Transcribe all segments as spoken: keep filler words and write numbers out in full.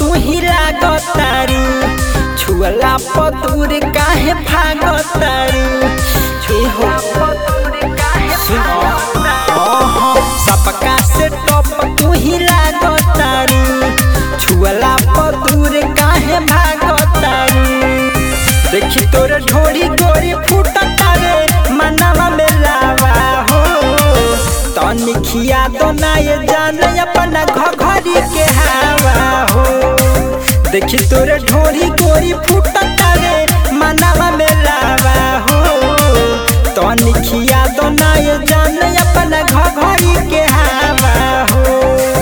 तू ही लागतारू, छुअला पर दूर काहे भागतारू। छुआ सबका से टॉप तू ही लागतारू, छुअला पर दूर काहे भागतारू। देखी तोर ढोरी गोरी फूटता रे मनवा में लावा हो, तनी खिया तो ना ये जाने अपना घघरी के हवा हो। देखी तोर ढोरी गोरी फूटता रे मनवा में लावा हो, तनी खिया तो ना ये जाने अपना घघरी के हवा हो।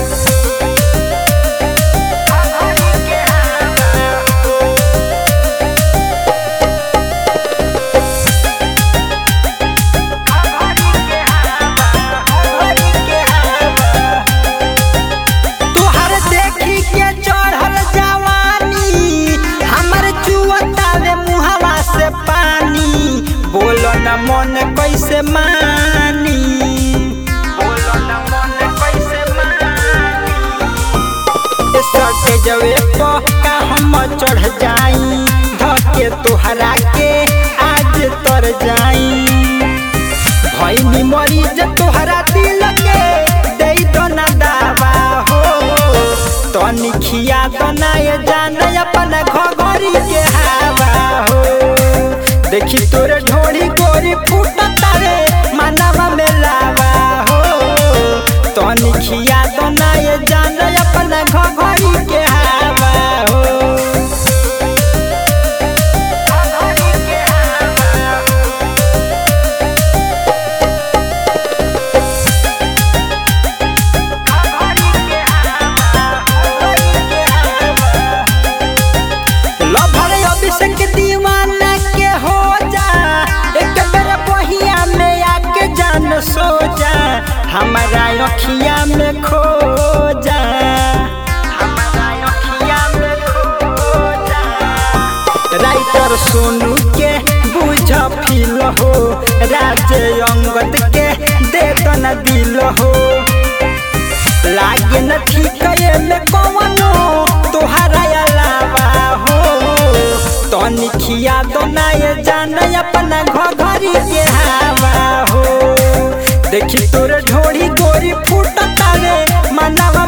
बोलो न मन कैसे मानी, बोलो न मन कैसे मानी। सटे जवे पक्का हम चढ़ जाई, धके तोहरा के आज तर जाई। भईनी मरीज तोहरा दिल के दे दो ना दावा हो, तनी खिया तो ना ये जाने अपना घघरी के हवा हो। देखी तोर ढोरी गोरी फूटता रे मनवा में लावा हो, तनी खिया तो ना ये जाने अपना घघरी के हवा हो। लभर अभिषेक दीवाना के हो जा, एक बेर बहिया में आके जान सो जा, हमारा अखिया में खो जा, हमारा अखिया में खो जा। राइटर सोनू के बुझ फील हो, राजे अंगद के दे दो न दिल हो। लागे न ठीक में कवनो तोहरा अलावा हो, तनी खिया दो ना ये जाने अपना घघरी के हवा हो। देखी तोर ढोरी गोरी फूटता रे मनवा